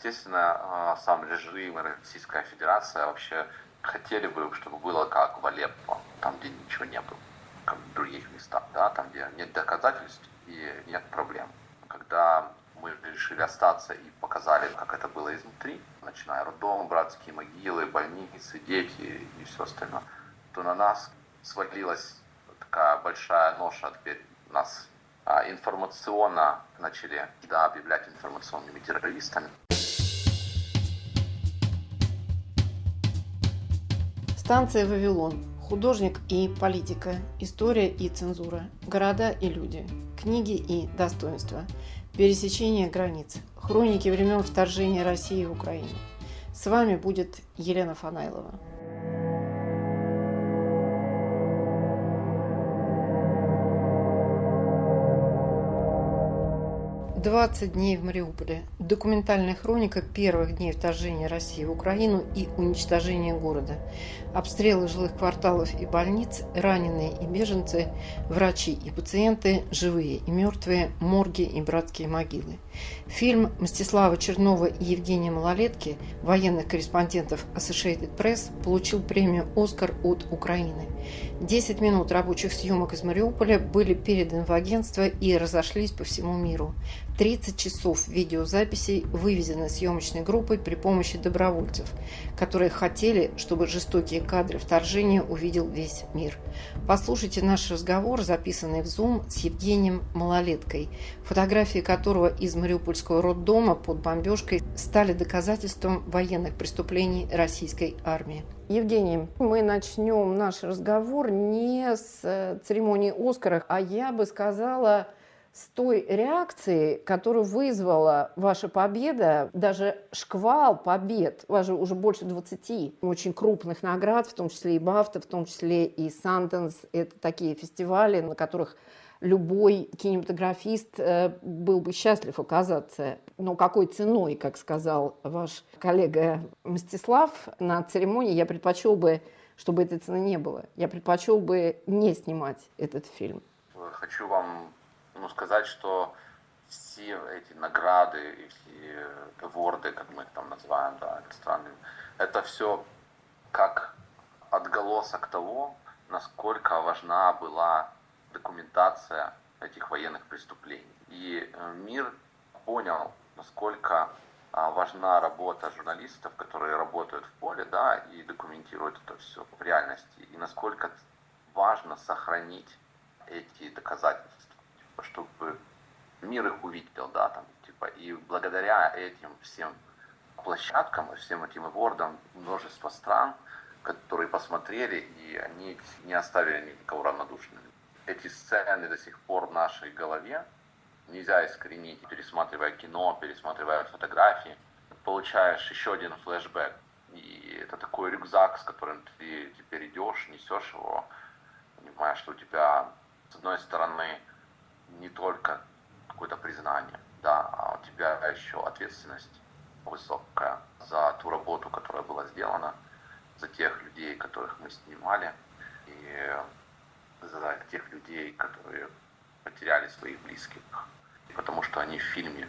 естественно, сам режим и Российская Федерация вообще хотели бы, чтобы было как в Алеппо, там, где ничего не было, как в других местах, да, там, где нет доказательств и нет проблем. Когда мы решили остаться и показали, как это было изнутри, начиная роддом, братские могилы, больницы, дети и все остальное, то на нас свалилась такая большая ноша. Теперь нас информационно начали объявлять информационными террористами. Станция «Вавилон». Художник и политика. История и цензура. Города и люди. Книги и достоинства. Пересечение границ. Хроники времен вторжения России в Украину. С вами будет Елена Фанайлова. 20 дней в Мариуполе. Документальная хроника первых дней вторжения России в Украину и уничтожения города. Обстрелы жилых кварталов и больниц, раненые и беженцы, врачи и пациенты, живые и мертвые, морги и братские могилы. Фильм Мстислава Чернова и Евгения Малолетки, военных корреспондентов Associated Press, получил премию «Оскар» от Украины. 10 минут рабочих съемок из Мариуполя были переданы в агентство и разошлись по всему миру. 30 часов видеозаписей вывезены съемочной группой при помощи добровольцев, которые хотели, чтобы жестокие кадры вторжения увидел весь мир. Послушайте наш разговор, записанный в Zoom с Евгением Малолеткой, фотографии которого из мариупольского роддома под бомбежкой стали доказательством военных преступлений российской армии. Евгений, мы начнем наш разговор не с церемонии «Оскара», а я бы сказала, с той реакции, которую вызвала ваша победа, даже шквал побед, у вас же уже больше 20 очень крупных наград, в том числе и BAFTA, в том числе и Sundance. Это такие фестивали, на которых любой кинематографист был бы счастлив оказаться. Но какой ценой, как сказал ваш коллега Мстислав на церемонии, я предпочел бы, чтобы этой цены не было. Я предпочел бы не снимать этот фильм. Хочу вам сказать, что все эти награды и все аворды, как мы их там называем, да, иностранными, это все как отголосок того, насколько важна была документация этих военных преступлений. И мир понял, насколько важна работа журналистов, которые работают в поле, да, и документируют это все в реальности, и насколько важно сохранить эти доказательства, чтобы мир их увидел, да, там, и благодаря этим всем площадкам и всем этим авордам множество стран, которые посмотрели, и они не оставили никого равнодушными. Эти сцены до сих пор в нашей голове нельзя искоренить, пересматривая кино, пересматривая фотографии, получаешь еще один флешбэк, и это такой рюкзак, с которым ты теперь идешь, несешь его, понимаешь, что у тебя с одной стороны не только какое-то признание, да, а у тебя еще ответственность высокая за ту работу, которая была сделана, за тех людей, которых мы снимали, и за тех людей, которые потеряли своих близких, потому что они в фильме,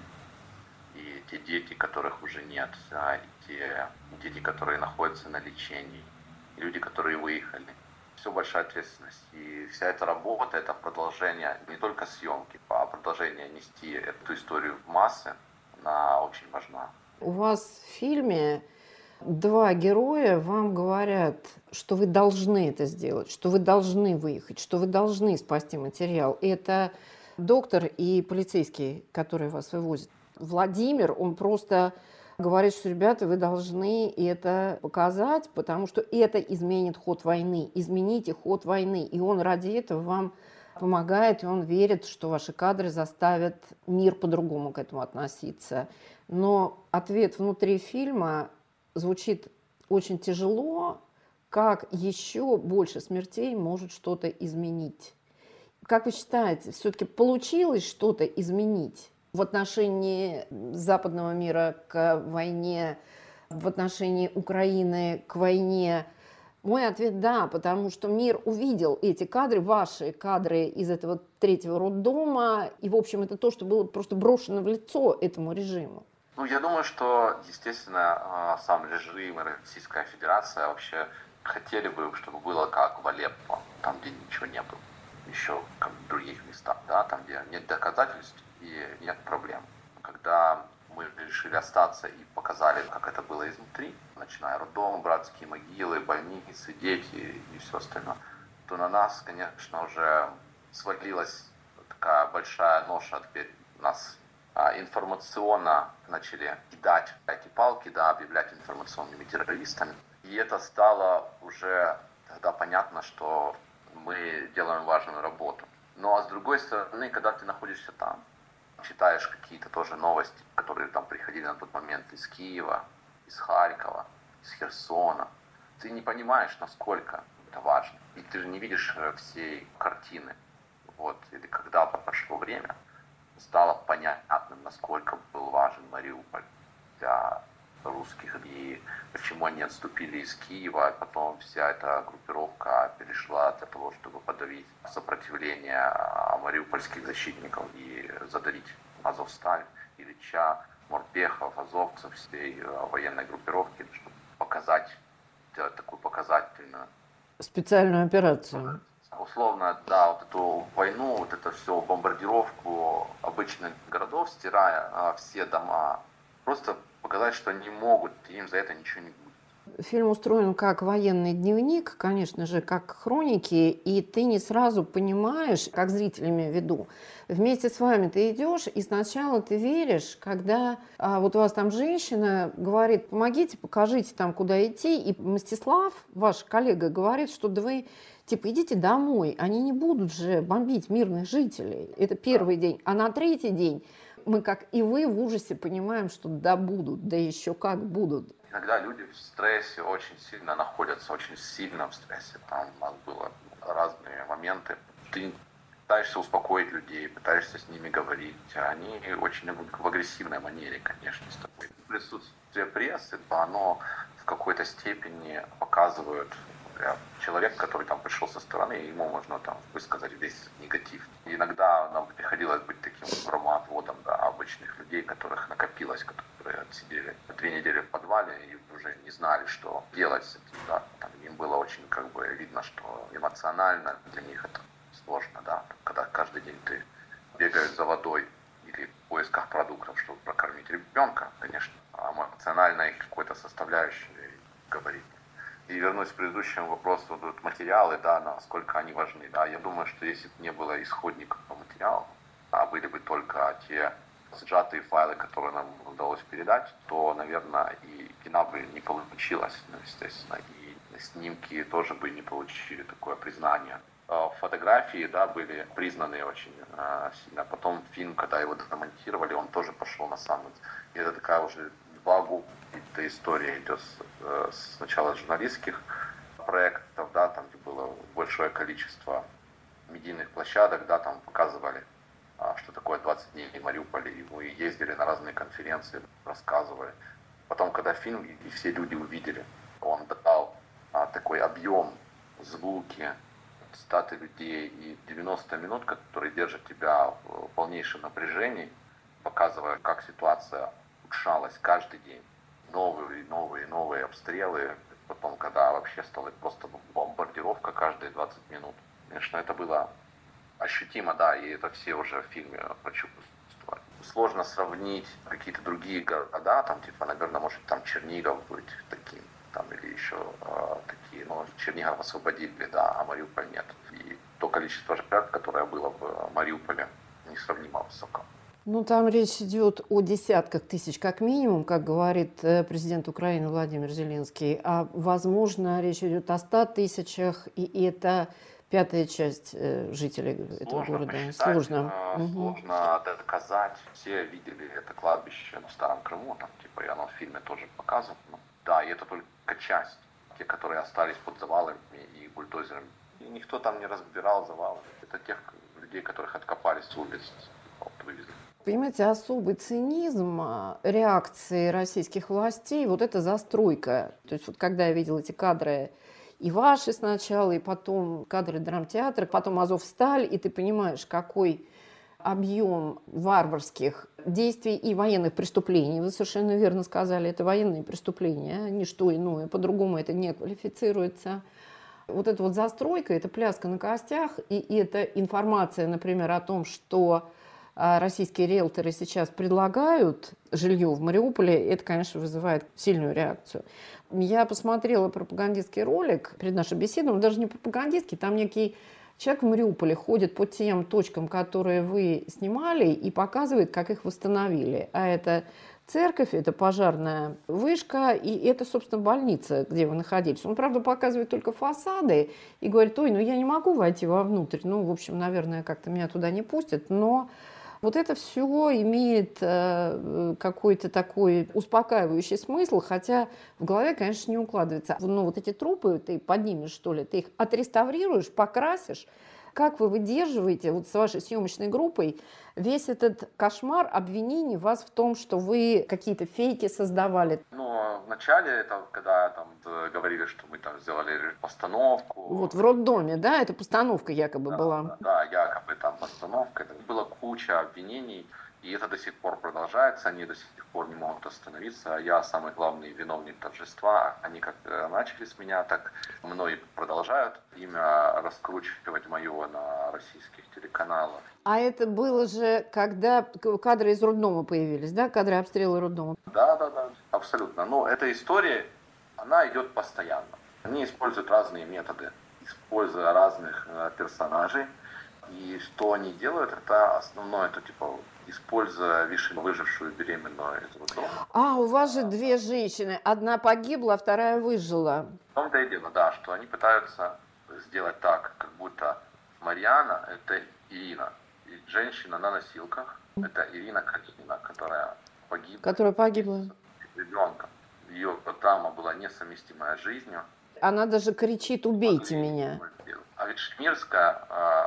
и те дети, которых уже нет, да, и те дети, которые находятся на лечении, и люди, которые выехали. Все большая ответственность. И вся эта работа, это продолжение не только съемки, а продолжение нести эту историю в массы, она очень важна. У вас в фильме два героя вам говорят, что вы должны это сделать, что вы должны выехать, что вы должны спасти материал. Это доктор и полицейский, который вас вывозит. Владимир, он просто говорит, что, ребята, вы должны это показать, потому что это изменит ход войны. Измените ход войны. И он ради этого вам помогает, и он верит, что ваши кадры заставят мир по-другому к этому относиться. Но ответ внутри фильма звучит очень тяжело, как еще больше смертей может что-то изменить. Как вы считаете, все-таки получилось что-то изменить в отношении западного мира к войне, в отношении Украины к войне? Мой ответ – да, потому что мир увидел эти кадры, ваши кадры из этого третьего роддома, и, в общем, это то, что было просто брошено в лицо этому режиму. Ну, я думаю, что, естественно, сам режим и Российская Федерация вообще хотели бы, чтобы было как в Алеппо, там, где ничего не было. Еще как в других местах, да, там, где нет доказательств и нет проблем. Когда мы решили остаться и показали, как это было изнутри, начиная роддом, братские могилы, больницы, дети и все остальное, то на нас, конечно, уже свалилась такая большая ноша. Теперь нас информационно начали кидать эти палки, да, объявлять информационными террористами. И это стало уже тогда понятно, что мы делаем важную работу. Ну а с другой стороны, когда ты находишься там, читаешь какие-то тоже новости, которые там приходили на тот момент из Киева, из Харькова, из Херсона, ты не понимаешь, насколько это важно. И ты же не видишь всей картины. Вот. Или когда прошло время, стало понятным, насколько был важен Мариуполь для русских и почему они отступили из Киева, и потом вся эта группировка перешла для того, чтобы подавить сопротивление мариупольских защитников и задавить Азовсталь, Ильича, Морпехов, азовцев, всей военной группировки, чтобы показать, сделать такую показательную Специальную операцию. условно, да, вот эту войну, вот это все, бомбардировку обычных городов, стирая все дома, просто показать, что они могут, и им за это ничего не будет. Фильм устроен как военный дневник, конечно же, как хроники, и ты не сразу понимаешь, как зритель имею в виду. Вместе с вами ты идешь, и сначала ты веришь, когда вот у вас там женщина говорит: помогите, покажите там, куда идти, и Мстислав, ваш коллега, говорит, что да вы типа идите домой, они не будут же бомбить мирных жителей. Это первый день. А на третий день мы, как и вы, в ужасе понимаем, что да будут, да еще как будут. Иногда люди в стрессе очень сильно находятся, очень сильно в стрессе. Там у нас было разные моменты. Ты пытаешься успокоить людей, пытаешься с ними говорить. Они очень в агрессивной манере, конечно, с тобой. Присутствие прессы, оно в какой-то степени показывает человек, который там пришел со стороны, ему можно там высказать весь негатив. И иногда нам приходилось быть таким громоотводом, да, обычных людей, которых накопилось, которые отсидели 2 недели в подвале и уже не знали, что делать с этим. Да. Там им было очень как бы видно, что эмоционально для них это сложно, да, когда каждый день ты бегаешь за водой или в поисках продуктов, чтобы прокормить ребенка, конечно, а эмоционально их какой-то составляющей говорит. И вернусь к предыдущему вопросу, вот материалы, да, насколько они важны. Да. Я думаю, что если бы не было исходников по материалу, а были бы только те сжатые файлы, которые нам удалось передать, то, наверное, и кино бы не получилось, естественно, и снимки тоже бы не получили такое признание. Фотографии, да, были признаны очень сильно. Потом фильм, когда его домонтировали, он тоже пошел на самый. И это такая уже 2 года эта история идет сначала журналистских проектов, да, там где было большое количество медийных площадок, да, там показывали, что такое 20 дней в Мариуполе, и мы ездили на разные конференции, рассказывали. Потом, когда фильм и все люди увидели, он дал такой объем, звуки, цитаты людей и 90 минут, которые держат тебя в полнейшем напряжении, показывая, как ситуация улучшалась каждый день. Новые обстрелы. Потом, когда вообще стала просто бомбардировка каждые 20 минут. Конечно, это было ощутимо, да, и это все уже в фильме прочувствовали. Сложно сравнить какие-то другие города, там, типа, наверное, может, там Чернигов быть таким, там, или еще такие, но Чернигов освободили, да, а Мариуполь нет. И то количество жертв, которое было в Мариуполе, несравнимо высоко. Ну, там речь идет о десятках тысяч, как минимум, как говорит президент Украины Владимир Зеленский. А, возможно, речь идет о 100 тысячах, и это 5-я часть жителей этого города. Посчитать, сложно доказать. Все видели это кладбище в Старом Крыму, там, типа, и оно в фильме тоже показано. Да, и это только часть. Те, которые остались под завалами и бульдозерами. И никто там не разбирал завалы. Это тех людей, которых откопали с улиц, вывезли. Понимаете, особый цинизм реакции российских властей, вот эта застройка. То есть вот когда я видела эти кадры, и ваши сначала, и потом кадры драмтеатра, потом Азовсталь, и ты понимаешь, какой объем варварских действий и военных преступлений. Вы совершенно верно сказали, это военные преступления, ничто иное, по-другому это не квалифицируется. Вот эта вот застройка, это пляска на костях, и эта информация, например, о том, что российские риэлторы сейчас предлагают жилье в Мариуполе, это, конечно, вызывает сильную реакцию. Я посмотрела пропагандистский ролик перед нашей беседой, он даже не пропагандистский, там некий человек в Мариуполе ходит по тем точкам, которые вы снимали, и показывает, как их восстановили. А это церковь, это пожарная вышка, и это, собственно, больница, где вы находились. Он, правда, показывает только фасады и говорит: ой, ну я не могу войти вовнутрь. Ну, в общем, наверное, как-то меня туда не пустят, но вот это все имеет какой-то такой успокаивающий смысл, хотя в голове, конечно, не укладывается. Ну, вот эти трупы ты поднимешь, что ли, ты их отреставрируешь, покрасишь. Как вы выдерживаете вот с вашей съемочной группой весь этот кошмар обвинений вас в том, что вы какие-то фейки создавали? Ну, вначале, это когда там говорили, что мы там сделали постановку. Вот в роддоме, да, это постановка якобы была. Да, якобы там постановка. Это была куча обвинений, и это до сих пор продолжается, они до сих пор не могут остановиться. Я самый главный виновник торжества. Они как начали с меня, так мной продолжают имя раскручивать мое на российских телеканалах. А это было же, когда кадры из роддома появились, да, кадры обстрела роддома? Да, абсолютно. Но эта история, она идет постоянно. Они используют разные методы, используя разных персонажей. И что они делают, это основное, это типа используя выжившую беременную из роддома. А, у вас же две женщины. Одна погибла, а вторая выжила. В том-то и дело, да, что они пытаются сделать так, как будто Марьяна – это Ирина. И женщина на носилках – это Ирина Калинина, которая погибла. С ребенком. Ее травма была несовместимая с жизнью. Она даже кричит: убейте меня. А ведь Шмирская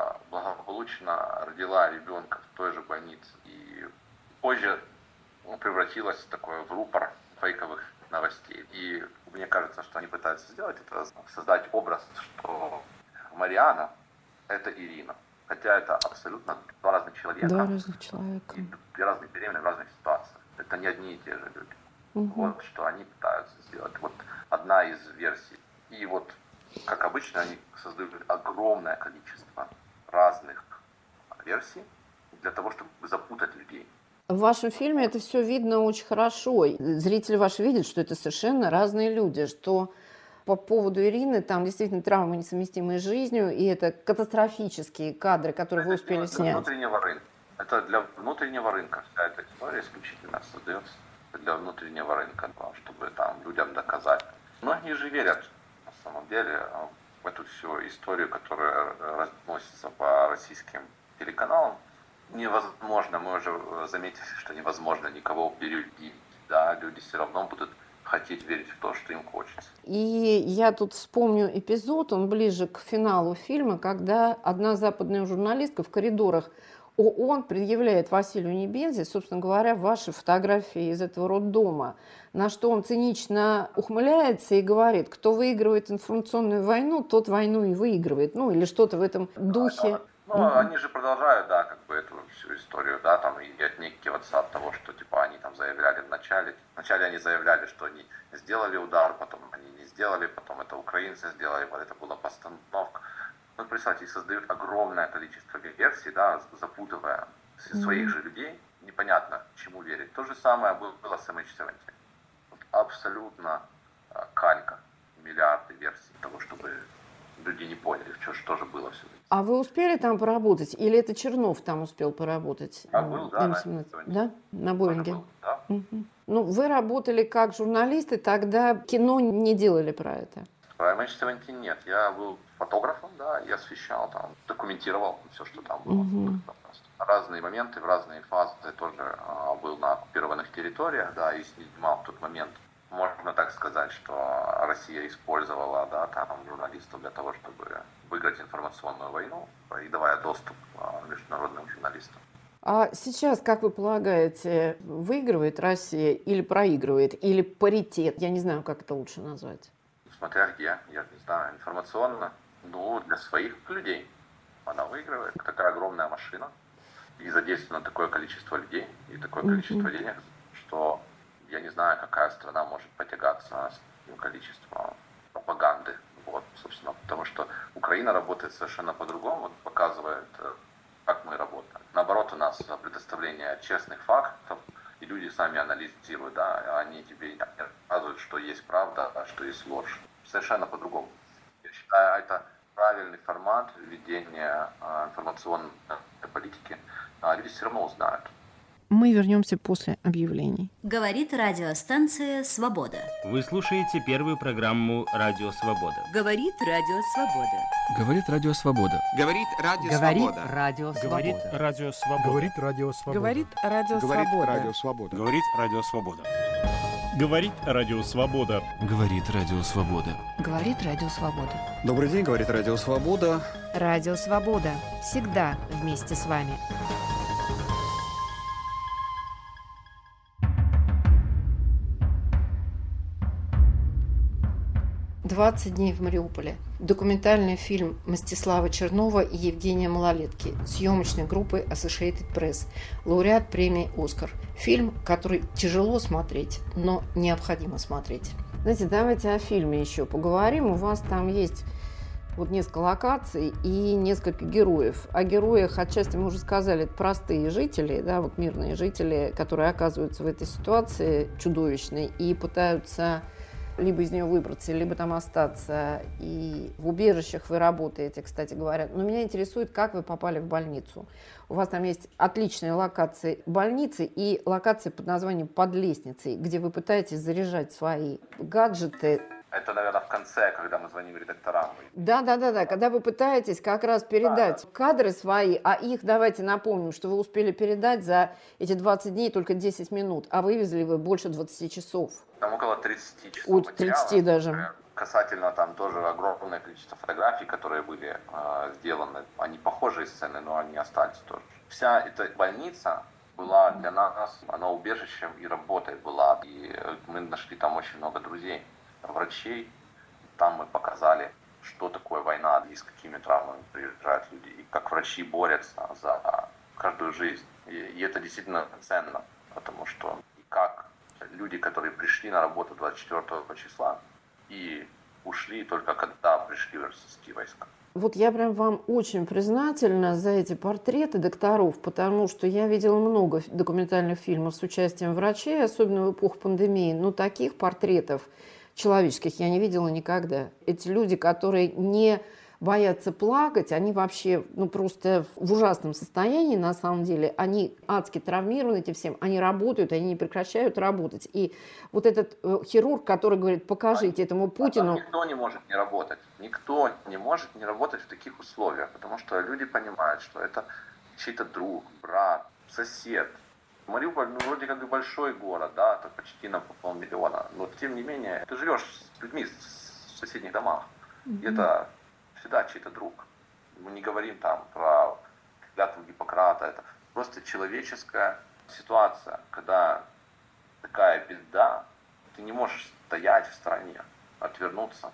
благополучно родила ребенка в той же больнице. И позже превратилась в рупор фейковых новостей. И мне кажется, что они пытаются сделать это, создать образ, что Марьяна – это Ирина. Хотя это абсолютно два разных человека. Два разных человека. И две разные беременные в разных ситуациях. Это не одни и те же люди. Вот что они пытаются сделать. Вот одна из версий. И вот, как обычно, они создают огромное количество разных версий для того, чтобы запутать людей. В вашем фильме это все видно очень хорошо. Зрители ваши видят, что это совершенно разные люди, что по поводу Ирины там действительно травмы, несовместимые с жизнью, и это катастрофические кадры, которые вы успели снять. Внутреннего рынка. Это для внутреннего рынка. Вся эта история исключительно создается для внутреннего рынка, чтобы там людям доказать. Многие же верят, на самом деле, в эту всю историю, которая разносится по российским телеканалам. Невозможно, мы уже заметили, что невозможно никого переубедить. Да, люди все равно будут хотеть верить в то, что им хочется. И я тут вспомню эпизод, он ближе к финалу фильма, когда одна западная журналистка в коридорах ООН предъявляет Василию Небензи, собственно говоря, ваши фотографии из этого роддома, на что он цинично ухмыляется и говорит: кто выигрывает информационную войну, тот войну и выигрывает. Ну, или что-то в этом духе. Они же продолжают, да, эту всю историю, да, там, и отнекиваться от того, что, они там заявляли вначале. Вначале они заявляли, что они сделали удар, потом они не сделали, потом это украинцы сделали, вот это была постановка. Ну, представьте, создают огромное количество версий, да, запутывая своих же людей, непонятно, чему верить. То же самое было с MH17. Вот абсолютно калька, миллиарды версий того, чтобы люди не поняли, что же было все. А вы успели там поработать? Или это Чернов там успел поработать? Я был, да, да? На Боинге? Был, да. Ну, вы работали как журналисты, тогда кино не делали про это? Про MH17 нет. Я был фотографом, да, я освещал там, документировал все, что там было. Разные моменты, в разные фазы. Я тоже был на оккупированных территориях, да, и снимал в тот момент. Можно так сказать, что Россия использовала, да, там журналистов для того, чтобы выиграть информационную войну и давая доступ международным журналистам. А сейчас, как вы полагаете, выигрывает Россия или проигрывает, или паритет? Я не знаю, как это лучше назвать. Смотря где, я не знаю, информационно, для своих людей она выигрывает. Такая огромная машина, и задействовано такое количество людей и такое количество денег, что я не знаю, какая страна может потягаться с таким количеством пропаганды. Вот, собственно, потому что Украина работает совершенно по-другому, вот, показывает, как мы работаем. Наоборот, у нас предоставление честных фактов, и люди сами анализируют, да, они тебе рассказывают, что есть правда, а что есть ложь. Совершенно по-другому. Я считаю, это правильный формат ведения информационной политики. Люди все равно узнают. Мы вернемся после объявлений. Говорит радиостанция «Свобода». Вы слушаете первую программу «Радио Свобода». Говорит Радио Свобода. Говорит Радио Свобода. Говорит Радио Свобода. Говорит Радио Свобода. Говорит Радио Свобода. Говорит Радио Свобода. Говорит Радио Свобода. Говорит Радио Свобода. Говорит Радио Свобода. Говорит Радио Свобода. Добрый день, говорит Радио Свобода. Радио Свобода. Всегда вместе с вами. 20 дней в Мариуполе. Документальный фильм Мстислава Чернова и Евгения Малолетки съемочной группы Associated Press. Лауреат премии «Оскар». Фильм, который тяжело смотреть, но необходимо смотреть. Знаете, давайте о фильме еще поговорим. У вас там есть вот несколько локаций и несколько героев. О героях отчасти мы уже сказали, это простые жители, да, вот мирные жители, которые оказываются в этой ситуации чудовищной и пытаются либо из нее выбраться, либо там остаться. И в убежищах вы работаете, кстати говоря. Но меня интересует, как вы попали в больницу. У вас там есть отличные локации больницы и локации под названием «Под лестницей», где вы пытаетесь заряжать свои гаджеты. Это, наверное, в конце, когда мы звоним редакторам. Да. Когда вы пытаетесь как раз передать кадры свои, а их, давайте напомним, что вы успели передать за эти 20 дней только 10 минут, а вывезли вы больше 20 часов. Там около 30 часов От 30 даже. Касательно там тоже огромное количество фотографий, которые были сделаны. Они похожие сцены, но они остались тоже. Вся эта больница была для нас, она убежищем и работой была. И мы нашли там очень много друзей, врачей. Там мы показали, что такое война и с какими травмами приезжают люди. И как врачи борются за каждую жизнь. И это действительно ценно, потому что как люди, которые пришли на работу 24 числа и ушли только когда пришли российские войска. Вот я прям вам очень признательна за эти портреты докторов, потому что я видела много документальных фильмов с участием врачей, особенно в эпоху пандемии, но таких портретов человеческих я не видела никогда. Эти люди, которые не боятся плакать, они вообще просто в ужасном состоянии на самом деле, они адски травмированы этим всем, они работают, они не прекращают работать. И вот этот хирург, который говорит, покажите этому Путину... Никто не может не работать. Никто не может не работать в таких условиях, потому что люди понимают, что это чей-то друг, брат, сосед. Мариуполь, вроде как и большой город, да, это почти на 500 000, но тем не менее, ты живешь с людьми в соседних домах, и это всегда чей-то друг. Мы не говорим там про клятву Гиппократа, это просто человеческая ситуация, когда такая беда, ты не можешь стоять в стороне, отвернуться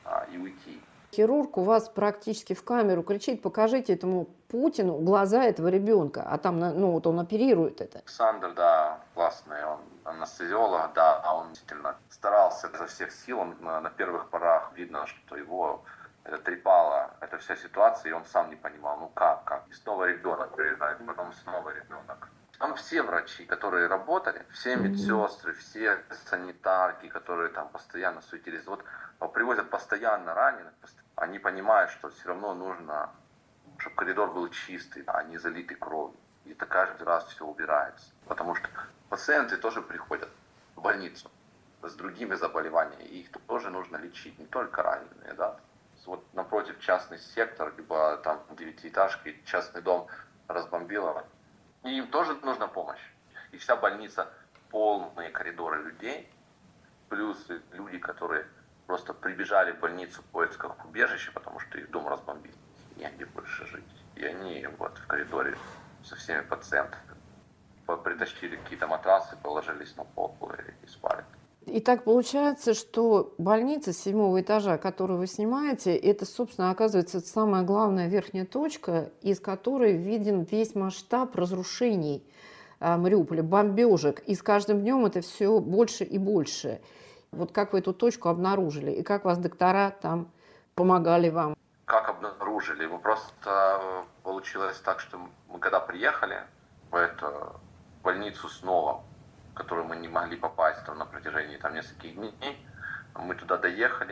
и уйти. Хирург у вас практически в камеру кричит, покажите этому Путину глаза этого ребенка, а там, он оперирует это. Александр, да, классный, он анестезиолог, да, а он действительно старался изо всех сил, он на первых порах видно, что его трепала эта вся ситуация, и он сам не понимал, как. И снова ребенок приезжает, потом снова ребенок. Там все врачи, которые работали, все медсестры, все санитарки, которые там постоянно суетились, вот привозят постоянно раненых, они понимают, что все равно нужно, чтобы коридор был чистый, а не залитый кровью. И это каждый раз все убирается. Потому что пациенты тоже приходят в больницу с другими заболеваниями, и их тоже нужно лечить, не только раненые, да. Вот напротив частный сектор, либо там девятиэтажки, частный дом разбомбило, и им тоже нужна помощь. И вся больница полные коридоры людей, плюс люди, которые просто прибежали в больницу в поисках убежища, потому что их дом разбомбили, негде больше жить. И они вот в коридоре со всеми пациентами притащили какие-то матрасы, положились на пол и спали. И так получается, что больница с 7-го этажа, которую вы снимаете, это, собственно, оказывается самая главная верхняя точка, из которой виден весь масштаб разрушений Мариуполя, бомбежек. И с каждым днем это все больше и больше. Вот как вы эту точку обнаружили? И как вас доктора там помогали вам? Как обнаружили? Мы просто получилось так, что мы когда приехали в эту больницу снова, в которую мы не могли попасть там, на протяжении нескольких дней, мы туда доехали,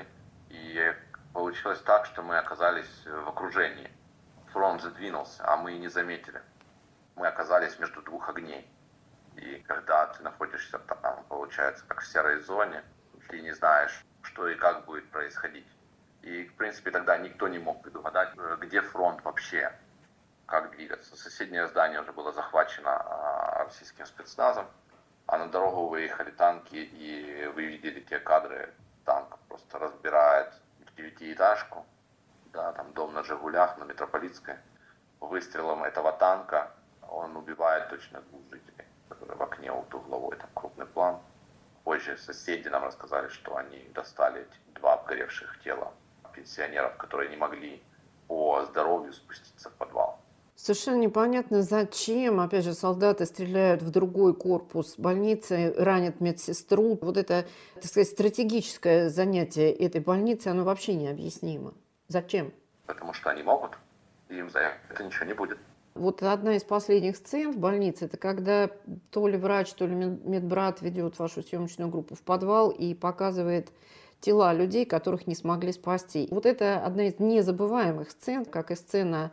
и получилось так, что мы оказались в окружении. Фронт задвинулся, а мы и не заметили. Мы оказались между двух огней. И когда ты находишься там, получается, как в серой зоне, ты не знаешь, что и как будет происходить. И, в принципе, тогда никто не мог предугадать, где фронт вообще, как двигаться. Соседнее здание уже было захвачено российским спецназом, а на дорогу выехали танки, и вы видели те кадры, танк просто разбирает 9-этажку, да, там дом на Жигулях, на Метрополитской. Выстрелом этого танка он убивает точно 2 жителей, которые в окне вот угловой, там крупный план. Позже соседи нам рассказали, что они достали 2 обгоревших тела пенсионеров, которые не могли по здоровью спуститься в подвал. Совершенно непонятно, зачем, опять же, солдаты стреляют в другой корпус больницы, ранят медсестру. Вот это, так сказать, стратегическое занятие этой больницы, оно вообще необъяснимо. Зачем? Потому что они могут, и им за это ничего не будет. Вот одна из последних сцен в больнице, это когда то ли врач, то ли медбрат ведет вашу съемочную группу в подвал и показывает тела людей, которых не смогли спасти. Вот это одна из незабываемых сцен, как и сцена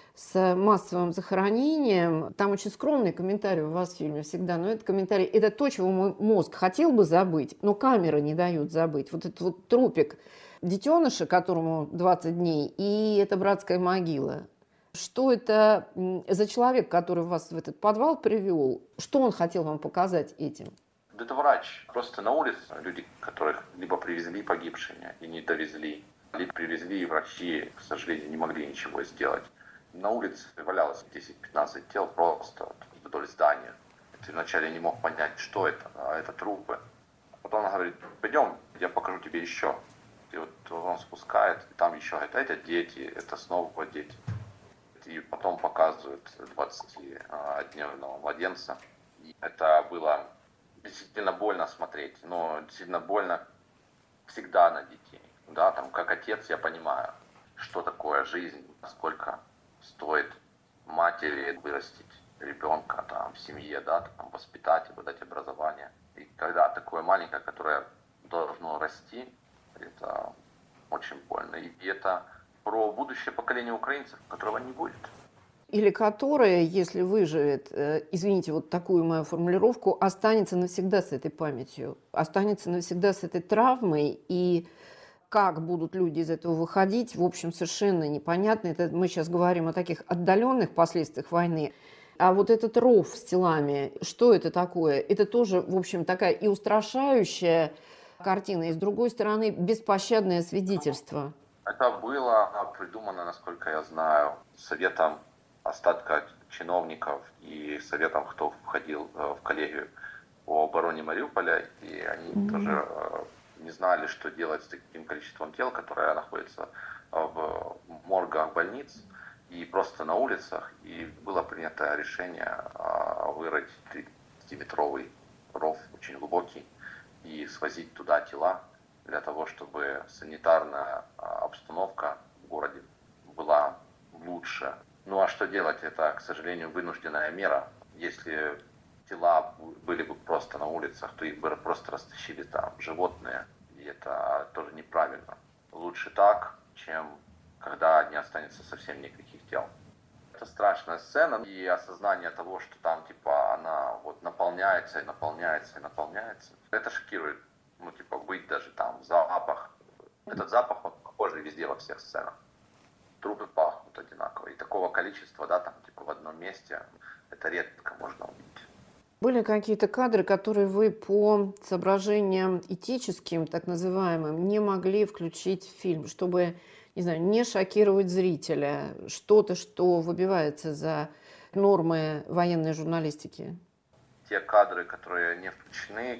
с массовым захоронением. Там очень скромный комментарий у вас в фильме всегда, но этот комментарий, это то, чего мой мозг хотел бы забыть, но камеры не дают забыть. Вот этот вот трупик детеныша, которому 20 дней, и эта братская могила. Что это за человек, который вас в этот подвал привел? Что он хотел вам показать этим? Это врач. Просто на улице люди, которых либо привезли погибшими и не довезли, либо привезли, и врачи, к сожалению, не могли ничего сделать. На улице валялось 10-15 тел просто вдоль здания. Ты вначале не мог понять, что это, а это трупы. Потом он говорит, пойдем, я покажу тебе еще. И вот он спускает, и там еще, это дети, это снова дети. И потом показывают 20-дневного младенца. И это было действительно больно смотреть, но действительно больно всегда на детей. Да, там, как отец я понимаю, что такое жизнь, сколько стоит матери вырастить ребенка там, в семье, да, там, воспитать и дать образование. И когда такое маленькое, которое должно расти, это очень больно. И это про будущее поколение украинцев, которого не будет. Или которое, если выживет, извините, вот такую мою формулировку, останется навсегда с этой памятью, останется навсегда с этой травмой, и как будут люди из этого выходить, в общем, совершенно непонятно. Это мы сейчас говорим о таких отдаленных последствиях войны. А вот этот ров с телами, что это такое? Это тоже, в общем, такая и устрашающая картина, и, с другой стороны, беспощадное свидетельство. Это было придумано, насколько я знаю, советом остатка чиновников и советом, кто входил в коллегию по обороне Мариуполя, и они тоже не знали, что делать с таким количеством тел, которые находятся в моргах больниц и просто на улицах. И было принято решение вырыть 30-метровый ров, очень глубокий, и свозить туда тела для того, чтобы санитарная обстановка в городе была лучше. Ну а что делать? Это, к сожалению, вынужденная мера. Если тела были бы просто на улицах, то их бы просто растащили там животные. И это тоже неправильно. Лучше так, чем когда не останется совсем никаких тел. Это страшная сцена, и осознание того, что там типа она вот наполняется и наполняется и наполняется, это шокирует. Ну типа быть даже там, запах. Этот запах, он похожий везде во всех сценах. Трупы пахнут одинаково. И такого количества, да, там типа в одном месте, это редко можно увидеть. Были какие-то кадры, которые вы по соображениям этическим, так называемым, не могли включить в фильм, чтобы, не знаю, не шокировать зрителя, что-то, что выбивается за нормы военной журналистики? Те кадры, которые не включены,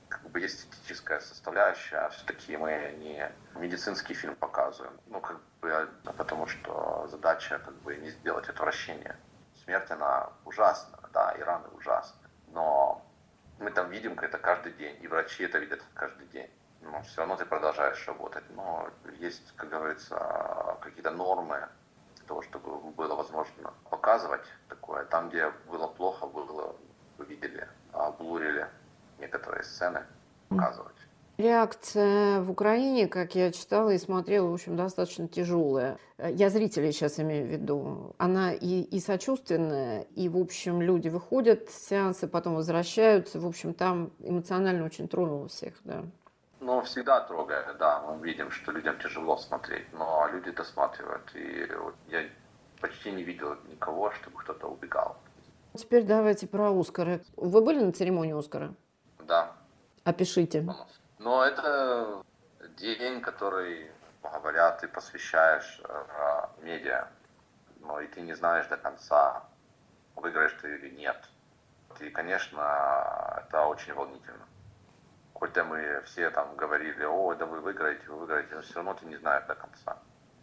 как бы есть эстетическая составляющая, а все-таки мы не медицинский фильм показываем. Ну, как бы, потому что задача как бы не сделать отвращение. Смерть, она ужасна, да, и раны ужасны. Но мы там видим это каждый день, и врачи это видят каждый день. Но все равно ты продолжаешь работать. Но есть, как говорится, какие-то нормы для того, чтобы было возможно показывать такое. Там, где было плохо, вы видели, блурили некоторые сцены, показывать. Реакция в Украине, как я читала и смотрела, в общем, достаточно тяжелая. Я зрителей сейчас имею в виду. Она и сочувственная, и, в общем, люди выходят с сеанса, потом возвращаются. В общем, там эмоционально очень тронуло всех, да. Ну, всегда трогает, да. Мы видим, что людям тяжело смотреть, но люди досматривают. И я почти не видел никого, чтобы кто-то убегал. Теперь давайте про Оскары. Вы были на церемонии Оскара? Да. Опишите. Но это день, который, говоря, ты посвящаешь медиа, но и ты не знаешь до конца, выиграешь ты или нет. И, конечно, это очень волнительно. Хоть мы все там говорили, да вы выиграете, но все равно ты не знаешь до конца.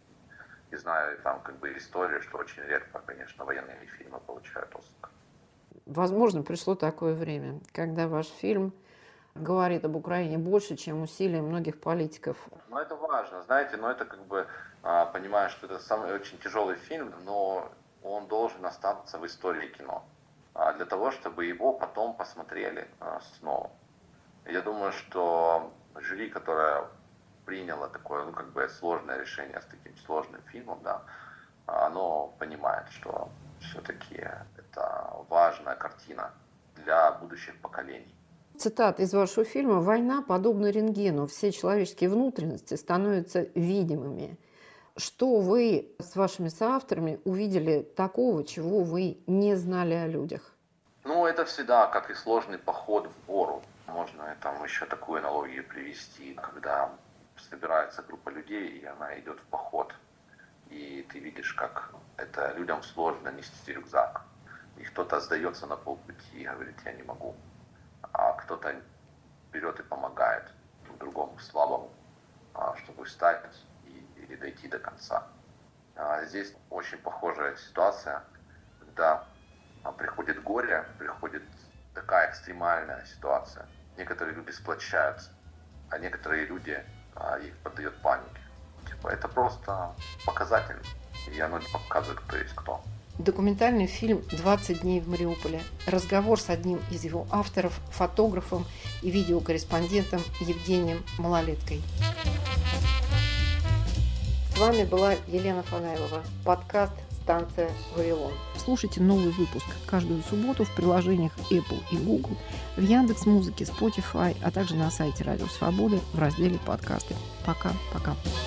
И знаю там как бы историю, что очень редко, конечно, военные фильмы получают Оскар. Возможно, пришло такое время, когда ваш фильм говорит об Украине больше, чем усилия многих политиков. Ну, это важно, знаете, но это как бы, понимаю, что это самый очень тяжелый фильм, но он должен остаться в истории кино, для того, чтобы его потом посмотрели снова. Я думаю, что жюри, которое приняло такое, как бы сложное решение с таким сложным фильмом, да, оно понимает, что все-таки это важная картина для будущих поколений. Цитата из вашего фильма: «Война подобна рентгену, все человеческие внутренности становятся видимыми». Что вы с вашими соавторами увидели такого, чего вы не знали о людях? Ну, это всегда как и сложный поход в гору. Можно там еще такую аналогию привести, когда собирается группа людей, и она идет в поход. И ты видишь, как это людям сложно нести рюкзак. И кто-то сдается на полпути и говорит: я не могу. А кто-то берет и помогает другому слабому, чтобы встать и дойти до конца. Здесь очень похожая ситуация, когда приходит горе, приходит такая экстремальная ситуация. Некоторые люди сплочаются, а некоторые люди их поддают панике. Это просто показатель, и оно не показывает, кто есть кто. Документальный фильм «20 дней в Мариуполе». Разговор с одним из его авторов, фотографом и видеокорреспондентом Евгением Малолеткой. С вами была Елена Фанаилова. Подкаст «Станция Вавилон». Слушайте новый выпуск каждую субботу в приложениях Apple и Google, в Яндекс.Музыке, Spotify, а также на сайте Радио Свободы в разделе «Подкасты». Пока-пока.